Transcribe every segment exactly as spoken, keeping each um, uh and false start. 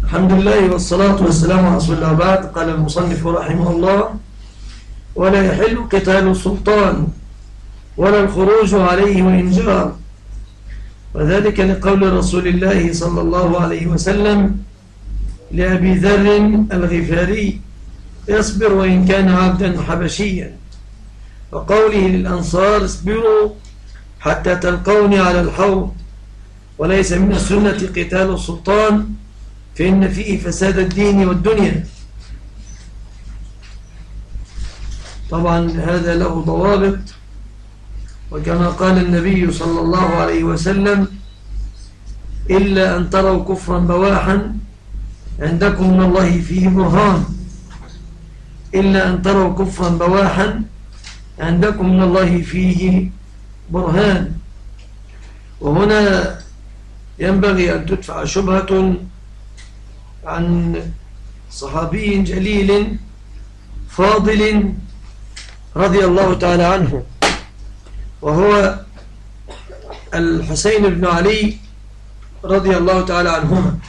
الحمد لله والصلاة والسلام على رسول الله. بعد قال المصنف رحمه الله: ولا يحل قتال السلطان ولا الخروج عليه وإن جار، وذلك لقول رسول الله صلى الله عليه وسلم لأبي ذر الغفاري: اصبر وإن كان عبدا حبشيا، وقوله للأنصار: اصبروا حتى تلقوني على الحوض. وليس من السنة قتال السلطان، فإن فيه فساد الدين والدنيا. طبعا هذا له ضوابط، وكما قال النبي صلى الله عليه وسلم: إلا أن تروا كفرا بواحا عندكم من الله فيه برهان. إلا أن تروا كفرا بواحا عندكم من الله فيه برهان. وهنا ينبغي أن تدفع شبهة عن صحابي جليل فاضل رضي الله تعالى عنه، وهو الحسين بن علي رضي الله تعالى عنهما،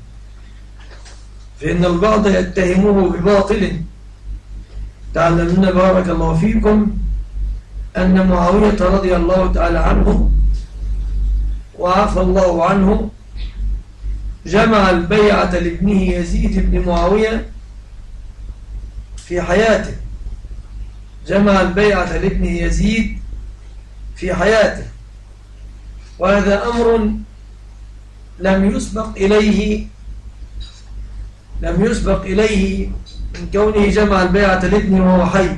فإن البعض يتهمه بباطل. تعلمون بارك الله فيكم أن معاوية رضي الله تعالى عنه وعفى الله عنه جمع البيعة لابنه يزيد بن معاوية في حياته. جمع البيعة لابنه يزيد في حياته، وهذا أمر لم يسبق إليه لم يسبق إليه من كونه جمع البيعة لابنه وهو حي.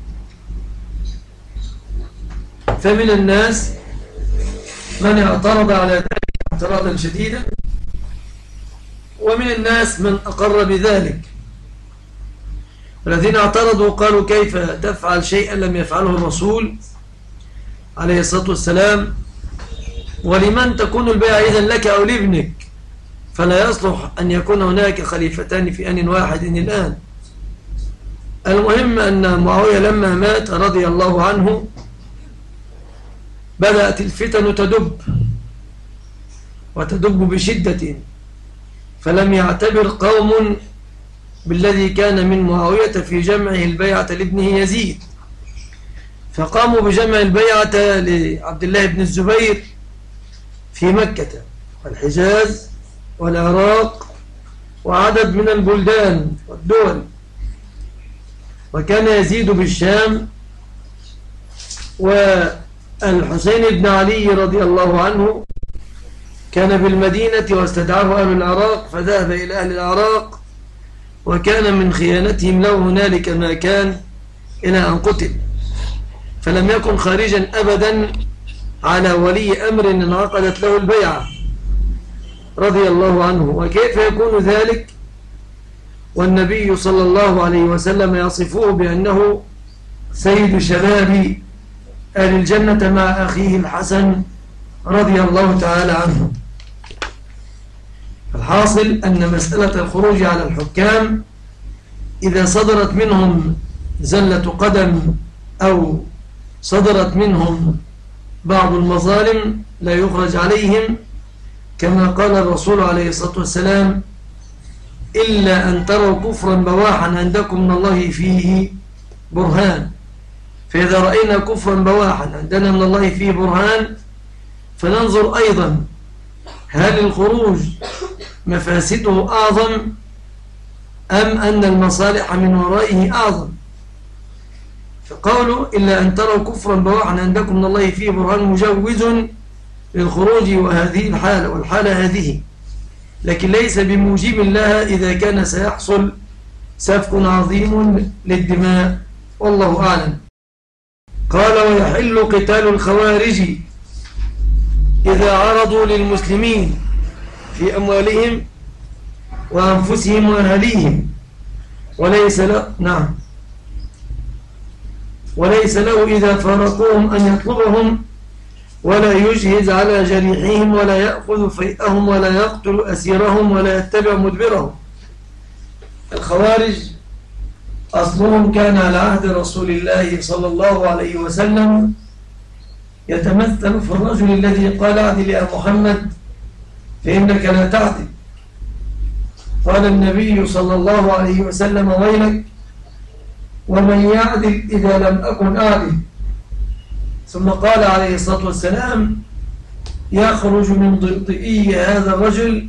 فمن الناس من اعترض على ذلك اعتراضا شديدا، ومن الناس من أقر بذلك. الذين اعترضوا قالوا: كيف تفعل شيئا لم يفعله الرسول عليه الصلاة والسلام؟ ولمن تكون البيعة إذن، لك أو لابنك؟ فلا يصلح أن يكون هناك خليفتان في آن واحد الآن. المهم أن معاوية لما مات رضي الله عنه بدأت الفتن تدب وتدب بشدة، فلم يعتبر قوم بالذي كان من معاوية في جمعه البيعة لابنه يزيد، فقاموا بجمع البيعة لعبد الله بن الزبير في مكة والحجاز والعراق وعدد من البلدان والدول، وكان يزيد بالشام، والحسين بن علي رضي الله عنه كان بالمدينة واستدعاه أهل العراق فذهب إلى أهل العراق، وكان من خيانتهم له هنالك ما كان إلى أن قتل، فلم يكن خارجا أبدا على ولي أمر انعقدت له البيعة رضي الله عنه. وكيف يكون ذلك والنبي صلى الله عليه وسلم يصفه بأنه سيد شباب أهل الجنة مع أخيه الحسن رضي الله تعالى عنه؟ الحاصل أن مسألة الخروج على الحكام إذا صدرت منهم زلة قدم أو صدرت منهم بعض المظالم لا يخرج عليهم، كما قال الرسول عليه الصلاة والسلام: إلا أن تروا كفرا بواحا عندكم من الله فيه برهان. فإذا رأينا كفرا بواحا عندنا من الله فيه برهان، فننظر أيضا هل الخروج مفاسده أعظم أم أن المصالح من ورائه أعظم. فقالوا: إلا أن تروا كفرا بواحا عندكم من الله فيه برهان مجوز للخروج، وهذه الحالة والحالة هذه، لكن ليس بموجب لها إذا كان سيحصل سفك عظيم للدماء، والله أعلم. قال: ويحل قتال الخوارج إذا عرضوا للمسلمين في أموالهم وأنفسهم وأهليهم، وليس له نعم وليس له إذا فارقوهم أن يطلبهم ولا يجهز على جريحهم ولا يأخذ فيئهم ولا يقتل أسيرهم ولا يتبع مدبرهم. الخوارج أصلهم كان على عهد رسول الله صلى الله عليه وسلم، يتمثل في الرجل الذي قال: اعدل يا محمد فإنك لا تعدل. قال النبي صلى الله عليه وسلم: ويلك ومن يعدل إذا لم أكن أعدل. ثم قال عليه الصلاة والسلام: يخرج من ضئضئي هذا الرجل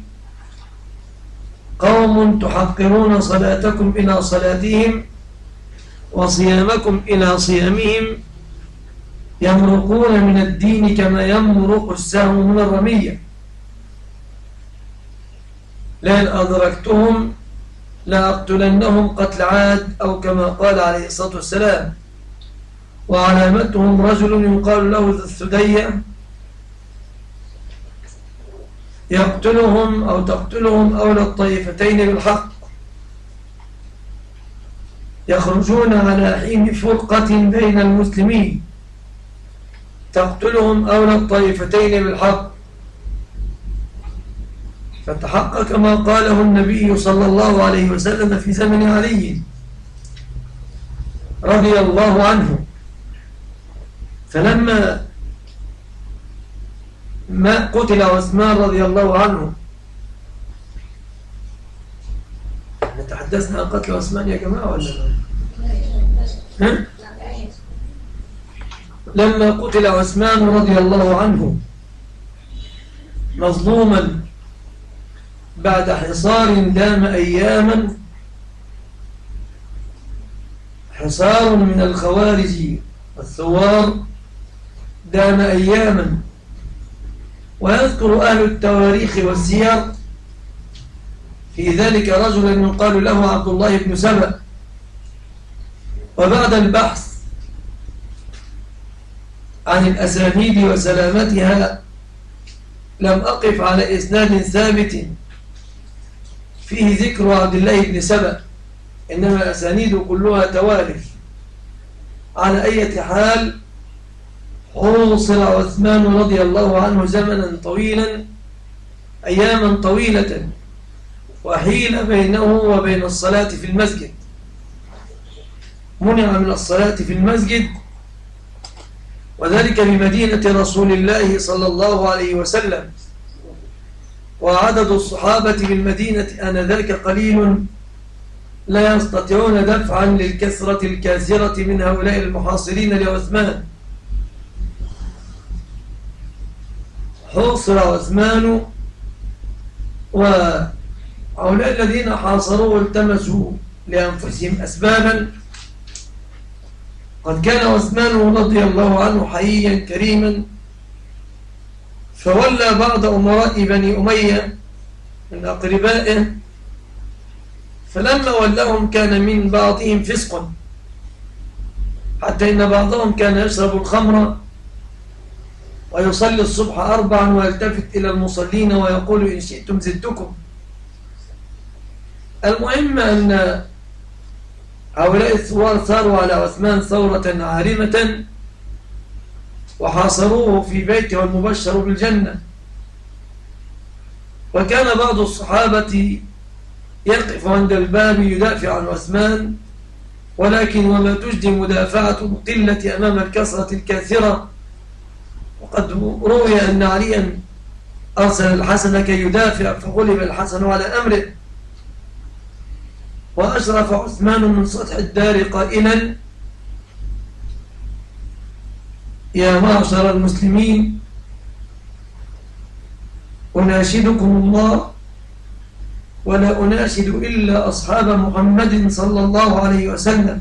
قوم تحقرون صلاتكم إلى صلاتهم وصيامكم إلى صيامهم، يمرقون من الدين كما يمرق السهم من الرمية، لئن أدركتهم لأقتلنهم قتل عاد، أو كما قال عليه الصلاة والسلام. وعلامتهم رجل يقال له ذو الثدية، يقتلهم أو تقتلهم أولى الطائفتين بالحق، يخرجون على حين فرقة بين المسلمين، تقتلهم أولى الطائفتين بالحق. فتحقق ما قاله النبي صلى الله عليه وسلم في زمن علي رضي الله عنه. فلما ما قتل عثمان رضي الله عنه، نتحدثنا عن قتل عثمان يا جماعة ولا لا؟ لما قتل عثمان رضي الله عنه مظلوما بعد حصار دام أياما، حصار من الخوارج الثوار دام أياما. ويذكر أهل التواريخ والسير في ذلك رجلا يقال له عبد الله بن سبأ. وبعد البحث عن الأسانيد وسلامتها لم أقف على إسناد ثابت فيه ذكر عبد الله بن سبأ، إنما أسانيد كلها توارث. على أي حال، حوصر عثمان رضي الله عنه زمنا طويلا، أياما طويلة، وحيل بينه وبين الصلاة في المسجد، منع من الصلاة في المسجد، وذلك بمدينة رسول الله صلى الله عليه وسلم. وعدد الصحابة بالمدينة آنذاك قليل، لا يستطيعون دفعا للكثرة الكاسرة من هؤلاء المحاصرين لعثمان. حوصر عثمان، وهؤلاء الذين حاصروه التمسوا لأنفسهم أسبابا. قد كان عثمان رضي الله عنه حييا كريما، فولى بعض أمراء بني أمية من أقربائه، فلما ولهم كان من بعضهم فسق، حتى إن بعضهم كان يشرب الخمر ويصلي الصبح أربعا ويلتفت إلى المصلين ويقول: إن شئتم زدتكم. المهم أن هؤلاء الثوار ثاروا على عثمان ثورة عارمة، وحاصروه في بيته المبشر بالجنة. وكان بعض الصحابة يقف عند الباب يدافع عن عثمان، ولكن وما تجدي مدافعة القلة أمام الكثرة الكاثرة. وقد روي أن عليا أرسل الحسن كي يدافع، فغلب الحسن على أمره، وأشرف عثمان من سطح الدار قائلا: يا معشر المسلمين، أناشدكم الله ولا أناشد إلا أصحاب محمد صلى الله عليه وسلم.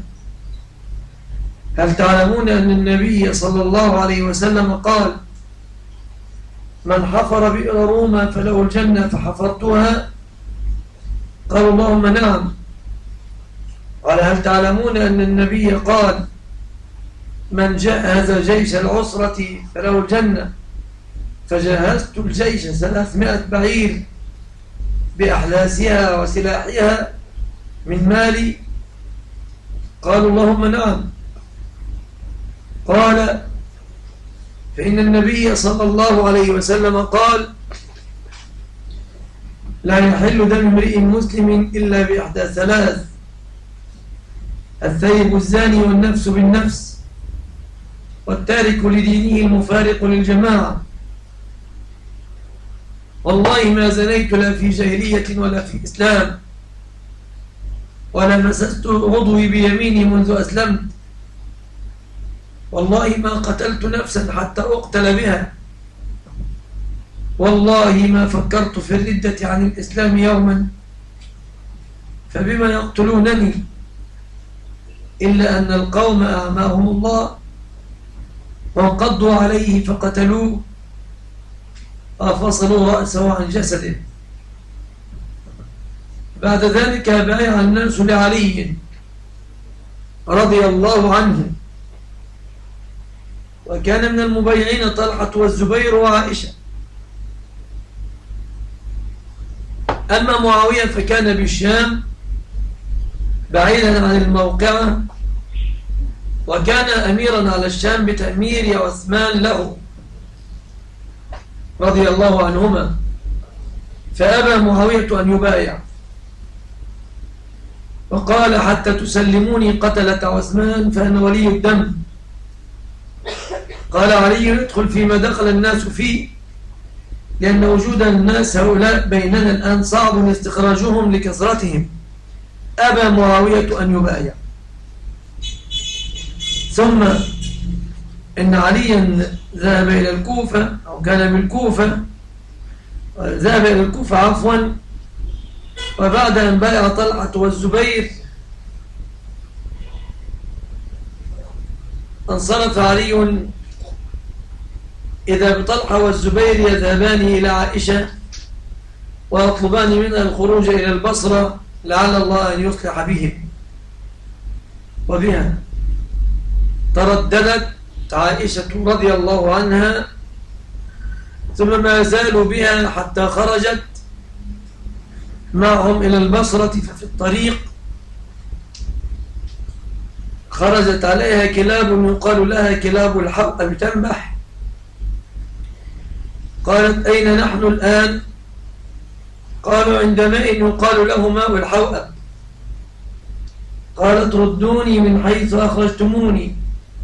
هل تعلمون أن النبي صلى الله عليه وسلم قال: من حفر بئر روما فله الجنة فحفرتها؟ قالوا: اللهم نعم. قال: هل تعلمون أن النبي قال: من جهز جيش العسرة فله الجنة؟ فجهزت الجيش ثلاثمائة بعير بأحلاسها وسلاحها من مالي. قالوا: اللهم نعم. قال: فإن النبي صلى الله عليه وسلم قال: لا يحل دم امرئ مسلم إلا بإحدى ثلاث: الثيب الزاني والنفس بالنفس والتارك لدينه المفارق للجماعة. والله ما زنيت لا في جاهلية ولا في إسلام، ولا مسست عضوي بيميني منذ أسلمت، والله ما قتلت نفسا حتى أقتل بها، والله ما فكرت في الردة عن الإسلام يوما، فبما يقتلونني إلا أن القوم أعماهم الله وانقضوا عليه فقتلوه وفصلوا رأسه عن جسده. بعد ذلك بايع الناس لعلي رضي الله عنه، وكان من المبايعين طلحة والزبير وعائشة. أما معاوية فكان بالشام بعيدا عن الموقعة، وكان أميرا على الشام بتأمير عثمان له رضي الله عنهما، فأبى معاوية أن يبايع، وقال حتى تسلموني قتلة عثمان فأنا ولي الدم. قال علي ادخل فيما دخل الناس فيه، لأن وجود الناس هؤلاء بيننا الآن صعب استخراجهم لكثرتهم. أبى معاوية أن يبايع. ثم إن عليا ذهب إلى الكوفة، أو كان بالكوفة، ذهب إلى الكوفة عفوا، وبعد أن بايع طلحة والزبير انصرف علي إذا بطلحة والزبير يذهبان إلى عائشة ويطلبان منها الخروج إلى البصرة لعل الله أن يصلح بهم، وبها ترددت عائشة رضي الله عنها، ثم ما زالوا بها حتى خرجت معهم إلى البصرة. ففي الطريق خرجت عليها كلاب يقال لها كلاب الحوأب تنبح. قالت أين نحن الآن؟ قالوا عند ماء يقال له ماء الحوأب. قالت ردوني من حيث أخرجتموني،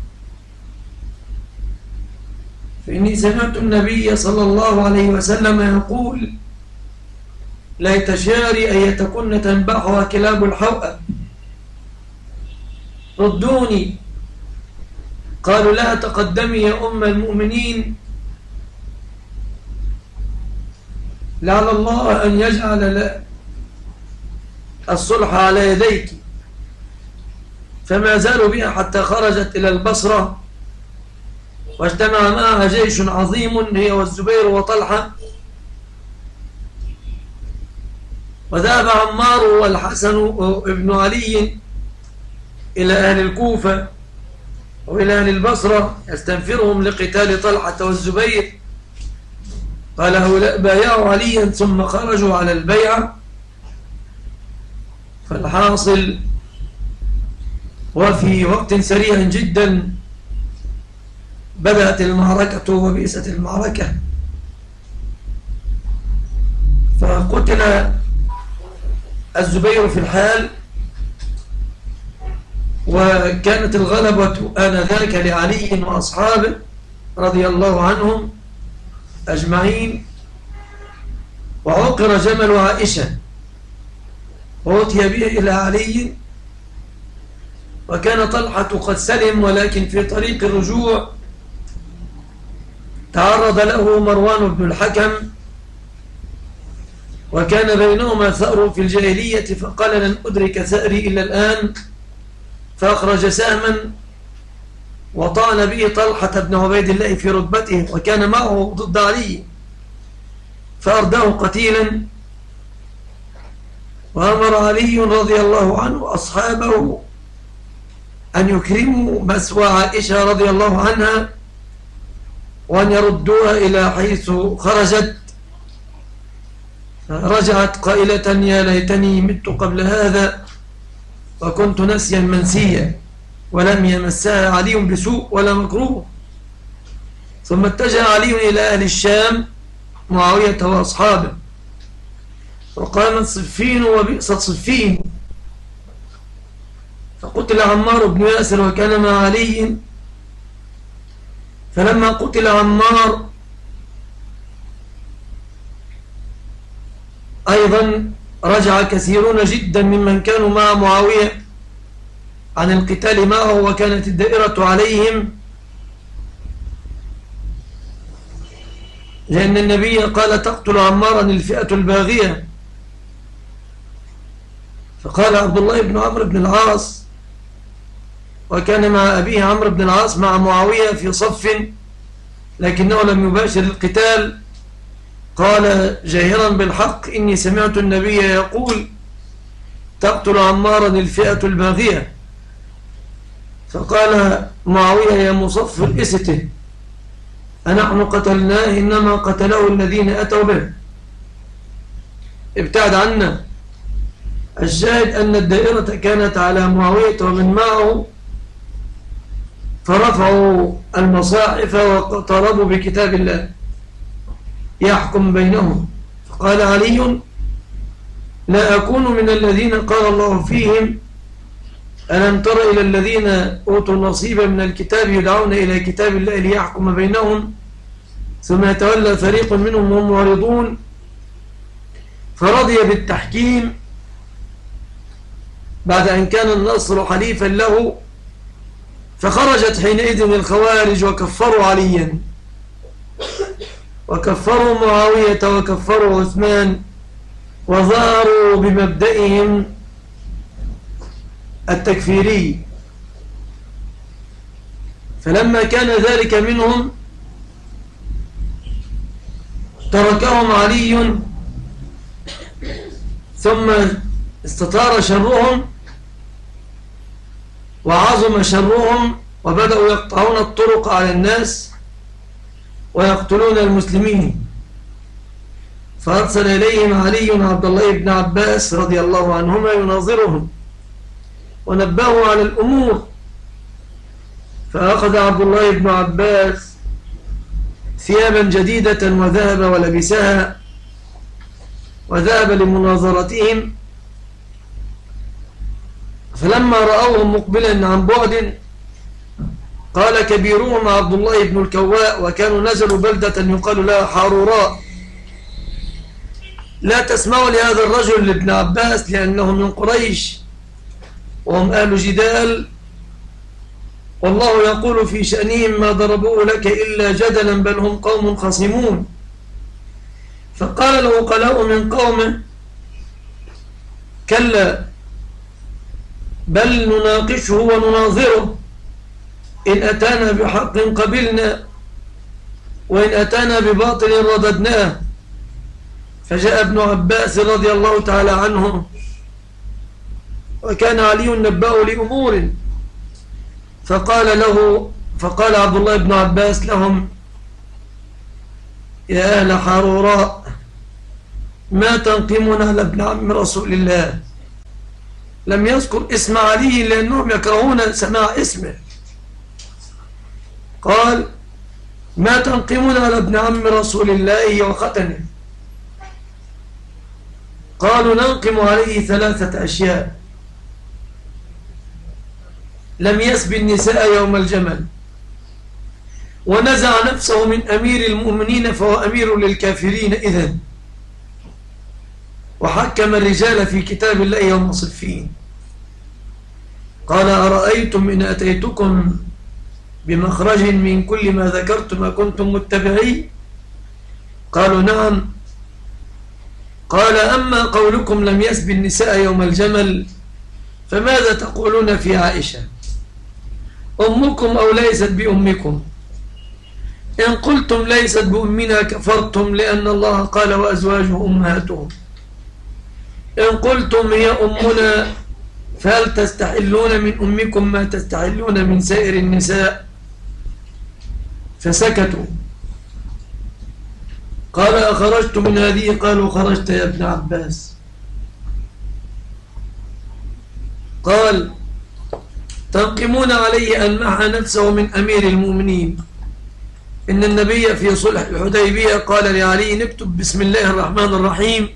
فإني سمعت النبي صلى الله عليه وسلم يقول ليت شعري أيتكن تنبحها كلاب الحوأب، ردوني. قالوا لا تقدمي يا أم المؤمنين، لعل الله أن يجعل الصلح على يديك. فما زالوا بها حتى خرجت إلى البصرة، واجتمع معها جيش عظيم هي والزبير وطلحة، وذهب عمار والحسن ابن علي إلى أهل الكوفة وإلى أهل البصرة يستنفرهم لقتال طلحة والزبير. قال هؤلاء بايعوا عليا ثم خرجوا على البيعة. فالحاصل وفي وقت سريع جدا بدأت المعركة وبئست المعركة، فقتل الزبير في الحال، وكانت الغلبة آنذاك لعلي وأصحابه رضي الله عنهم أجمعين. وعقر جمل عائشة وأتي به إلى علي، وكان طلحة قد سلم، ولكن في طريق الرجوع تعرض له مروان بن الحكم، وكان بينهما ثأر في الجاهلية، فقال لن أدرك ثأري إلا الآن، فأخرج سهما وطعن به طلحة بن عبيد الله في ركبته، وكان معه ضد علي، فأرداه قتيلا. وأمر علي رضي الله عنه أصحابه أن يكرموا مسوى عائشة رضي الله عنها، وأن يردوها إلى حيث خرجت. رجعت قائلة يا ليتني مت قبل هذا وكنت نسيا منسيا، ولم يمسها علي بسوء ولا مكروه. ثم اتجه علي إلى أهل الشام معاوية وأصحابه، وقامت صفين وبئست صفين، فقتل عمار بن ياسر وكان مع علي. فلما قتل عمار أيضا رجع كثيرون جدا ممن كانوا مع معاوية عن القتال معه، وكانت الدائرة عليهم، لأن النبي قال تقتل عمارا الفئة الباغية. فقال عبد الله بن عمرو بن العاص، وكان مع أبيه عمرو بن العاص مع معاوية في صف لكنه لم يباشر القتال، قال جاهرا بالحق إني سمعت النبي يقول تقتل عمارا الفئة الباغية. فقال معاوية يا مصفر استه، أنحن قتلناه إنما قتله الذين أتوا به، ابتعد عنا. الشاهد أن الدائرة كانت على معاوية ومن معه، فرفعوا المصاحف واقتربوا بكتاب الله يحكم بينهم. فقال علي لا أكون من الذين قال الله فيهم ألم تر إلى الذين أوتوا نصيبا من الكتاب يدعون إلى كتاب الله ليحكم بينهم ثم يتولى فريق منهم وهم معرضون. فرضي بالتحكيم بعد أن كان النصر حليفا له، فخرجت حينئذ الخوارج وكفروا عليا وكفروا معاوية وكفروا عثمان، وظهروا بمبدئهم التكفيري. فلما كان ذلك منهم تركهم علي، ثم استطار شرهم وعظم شرهم، وبدأوا يقطعون الطرق على الناس ويقتلون المسلمين. فأرسل إليهم علي عبد الله بن عباس رضي الله عنهما يناظرهم ونبهوا على الأمور. فأخذ عبد الله بن عباس ثيابا جديدة وذهب ولبسها وذهب لمناظرتهم. فلما رأوهم مقبلا عن بعد قال كبيرهم عبد الله بن الكواء، وكانوا نزلوا بلدة يقال لها حاروراء، لا تسمعوا لهذا الرجل لابن عباس لأنه من قريش وهم أهل جدال، والله يقول في شأنهم ما ضربوه لك إلا جدلا بل هم قوم خصمون. فقال له قلاء من قومه كلا بل نناقشه ونناظره، إن أتانا بحق قبلنا وإن أتانا بباطل رددناه. فجاء ابن عباس رضي الله تعالى عنه، وكان علي نبأه لأمور، فقال له فقال عبد الله بن عباس لهم يا أهل حاروراء ما تنقمون على ابن عم رسول الله. لم يذكر اسم علي لأنهم يكرهون سماع اسمه. قال ما تنقمون على ابن عم رسول الله وختنه. قالوا ننقم عليه ثلاثة أشياء: لم يسب النساء يوم الجمل، ونزع نفسه من أمير المؤمنين فهو أمير للكافرين إذن، وحكم الرجال في كتاب الله يوم صفين. قال أرأيتم إن أتيتكم بمخرج من كل ما ذكرتم كنتم متبعي؟ قالوا نعم. قال أما قولكم لم يسب النساء يوم الجمل فماذا تقولون في عائشة أمكم أو ليست بأمكم؟ إن قلتم ليست بأمنا كفرتم، لأن الله قال وأزواجه أمهاتهم. إن قلتم هي أمنا فهل تستحلون من أمكم ما تستحلون من سائر النساء؟ فسكتوا. قال أخرجت من هذه؟ قالوا خرجت يا ابن عباس. قال تنقمون علي أن محى نفسه من أمير المؤمنين. إن النبي في صلح الحديبية قال لعلي نكتب بسم الله الرحمن الرحيم،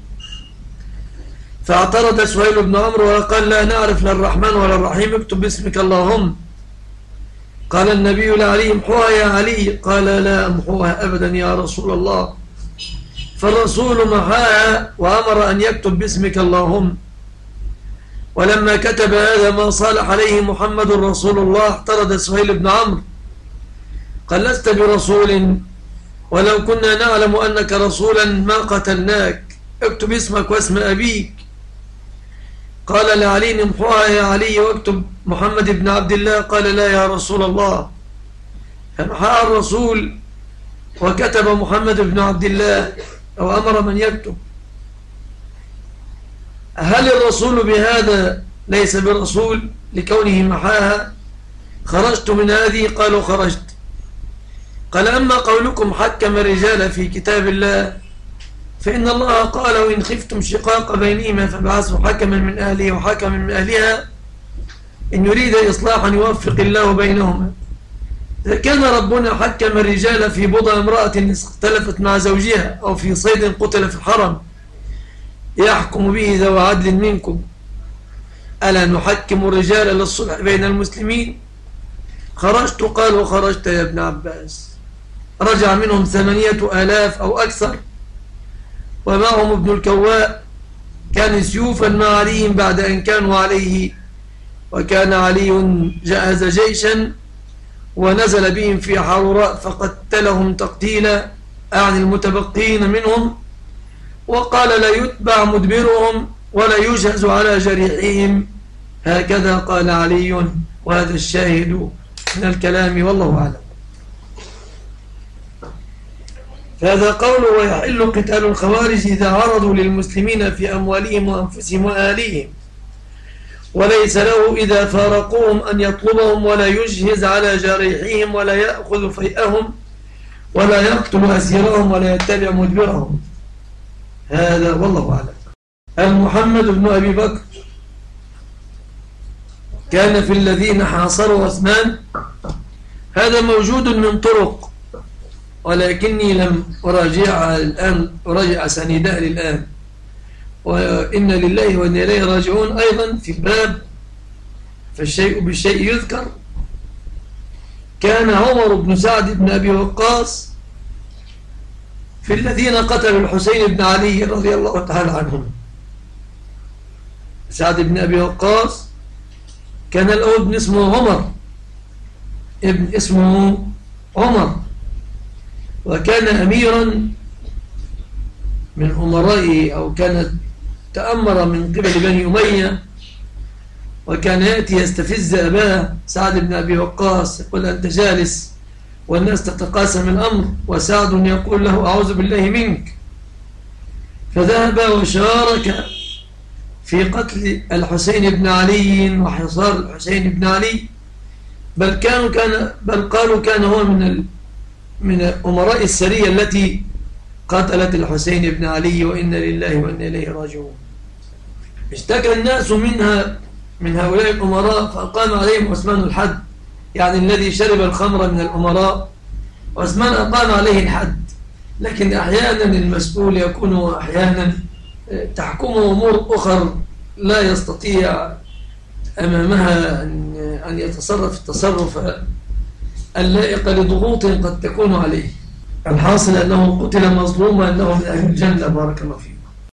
فاعترض سهيل بن عمرو وقال لا نعرف لا الرحمن ولا الرحيم، اكتب باسمك اللهم. قال النبي لعلي امحوها يا علي، قال لا امحوها أبدا يا رسول الله. فالرسول محاها وأمر أن يكتب باسمك اللهم. ولما كتب هذا ما صالح عليه محمد رسول الله اعترض سهيل بن عمرو قال لست برسول، ولو كنا نعلم أنك رسولا ما قتلناك، اكتب اسمك واسم أبيك. قال لعلي امحوها يا علي واكتب محمد بن عبد الله. قال لا يا رسول الله. فمحاها الرسول وكتب محمد بن عبد الله أو أمر من يكتب. هل الرسول بهذا ليس برسول لكونه محاها؟ خرجت من هذه؟ قالوا خرجت. قال أما قولكم حكم الرجال في كتاب الله فإن الله قال وإن خفتم شقاق بينهما فابعثوا حكما من أهله وحكما من أهلها إن يريد إصلاحا يوفق الله بينهما. إذا كان ربنا حكم الرجال في بضع امرأة اختلفت مع زوجها أو في صيد قتل في الحرم يحكم به ذو عدل منكم، ألا نحكم الرجال للصلح بين المسلمين؟ خرجت. قالوا خرجت يا ابن عباس. رجع منهم ثمانية آلاف أو أكثر ومعهم ابن الكواء كان سيوفا مع علي بعد أن كانوا عليه، وكان علي جهز جيشا ونزل بهم في حروراء فقتلهم تقتيلا عن المتبقين منهم، وقال لا يتبع مدبرهم ولا يجهز على جريحهم. هكذا قال علي، وهذا الشاهد من الكلام والله أعلم. فهذا قوله ويحل قتال الخوارج إذا عرضوا للمسلمين في أموالهم وأنفسهم وآليهم، وليس له إذا فارقوهم أن يطلبهم ولا يجهز على جريحهم ولا يأخذ فيئهم ولا يقتل أسيرهم ولا يتبع مدبرهم. هذا والله أعلم. محمد بن أبي بكر كان في الذين حاصروا عثمان، هذا موجود من طرق ولكني لم أراجع الآن، أراجع سنداء الآن. وإن لله وإن إليه راجعون أيضا في باب فالشيء بالشيء يذكر. كان عمر بن سعد بن أبي وقاص في الذين قتلوا الحسين بن علي رضي الله تعالى عنهم. سعد بن أبي وقاص كان له ابن اسمه عمر، ابن اسمه عمر، وكان أميرا من أمرائه أو كان تأمر من قبل بني أمية، وكان يأتي يستفز أباه سعد بن أبي وقاص يقول أنت جالس والناس تتقاسم الأمر، وسعد يقول له أعوذ بالله منك. فذهب وشارك في قتل الحسين بن علي وحصار الحسين بن علي، بل كانوا كان بل قالوا كان هو من ال من أمراء السرية التي قتلت الحسين بن علي، وإن لله وإن إليه راجعون. اشتكى الناس منها من هؤلاء الأمراء فأقام عليهم عثمان الحد، يعني الذي شرب الخمر من الأمراء عثمان أقام عليه الحد. لكن أحيانا المسؤول يكون أحيانا تحكمه أمور أخر لا يستطيع أمامها أن يتصرف التصرف اللائق لضغوط قد تكون عليه. الحاصل أنه قتل مظلوما أنه من أهل الجنة. بارك الله فيه.